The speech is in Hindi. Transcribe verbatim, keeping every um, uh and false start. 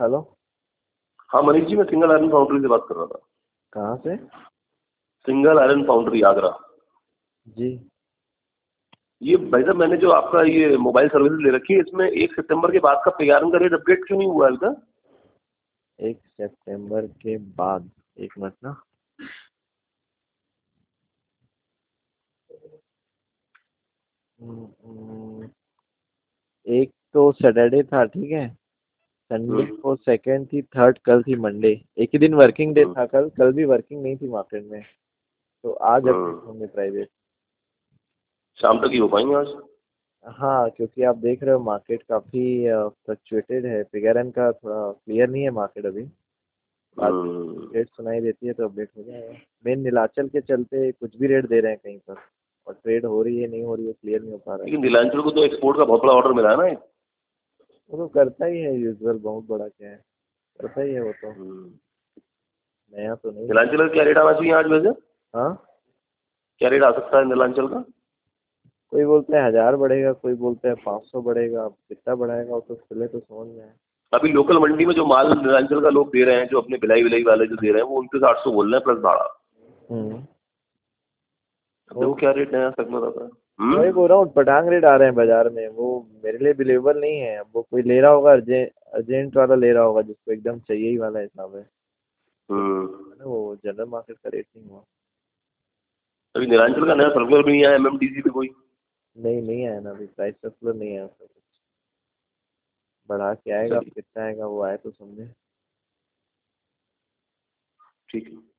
हेलो। हाँ मनीष जी, मैं सिंगल आयरन फाउंड्री से बात कर रहा था। कहाँ से? Single iron foundry, Agra. जी। ये भाई साहब, मैंने जो आपका ये मोबाइल सर्विस ले रखी है, इसमें एक सितंबर के बाद का पिग आयरन का रेट अपडेट क्यों नहीं हुआ अभी तक? एक सितंबर के बाद, एक मिनट ना। हम्म, हम्म, एक तो सैटरडे था, ठीक है। संडे हम्म। को सेकंड थी, थर्ड कल थी मंडे। एक ही दिन वर्किंग डे हम्म। था कल। कल भी वर्किंग नहीं थी मार्केट में, तो आज अपडेट हम्म। होंगे प्राइवेट। शाम तक ही हो पाएंगे आज? हाँ, क्योंकि आप देख रहे हो मार्केट काफी फ्लक्चुएटेड है। पिगरन का थोड़ा क्लियर नहीं है मार्केट अभी। बाद हम्म। रेट सुनाई देती है तो अपडेट हो जाएगा। मेन नीलाचल के चलते कुछ भी रेट दे रहे हैं कहीं पर, और ट्रेड हो रही है नहीं हो रही है क्लियर नहीं हो पा रहा है। लेकिन नीलांचल को तो एक्सपोर्ट का बहुत बड़ा ऑर्डर मिला है ना ये? वो तो करता ही है यूजुअल, बहुत बड़ा क्या है, करता ही है वो तो। हम्म। नया तो नहीं है। नीलांचल का क्या रेट आना चाहिए आज वैसे? हाँ। क्या रेट आ सकता है नीलांचल का? कोई बोलते हैं हजार बढ़ेगा, कोई बोलते हैं पाँच सौ बढ़ेगा। अब कितना बढ़ाएगा वो तो चले तो समझ में आए। अभी लोकल मंडी में जो माल नीलांचल का लोग दे रहे हैं, जो अपने भिलाई विलाई वाले जो दे रहे हैं, वो उनतीस आठ सौ बोल रहे हैं प्लस भाड़ा। हम्म। अब वो देखो क्या रेट नया सकना रहता है। वही हम्म। बोल रहा हूँ, पटांग रेट आ रहे हैं बाजार में। वो मेरे लिए बिलीवेबल नहीं है। अब वो कोई ले रहा होगा, अर्जेंट अर्जेंट वाला ले रहा होगा, जिसको एकदम चाहिए ही वाला हिसाब है। तो हम्म। है ना, वो जनरल मार्केट का रेट नहीं हुआ। अभी नीलांचल का नया सर्कुलर भी नहीं आया एमएमडीसी पे कोई? नहीं, नहीं आया ना अभी, प्राइस सर्कुलर नहीं आया उसका कुछ। बढ़ा के आएगा, अब चलिए कितना आएगा वो आए तो समझे। ठीक है।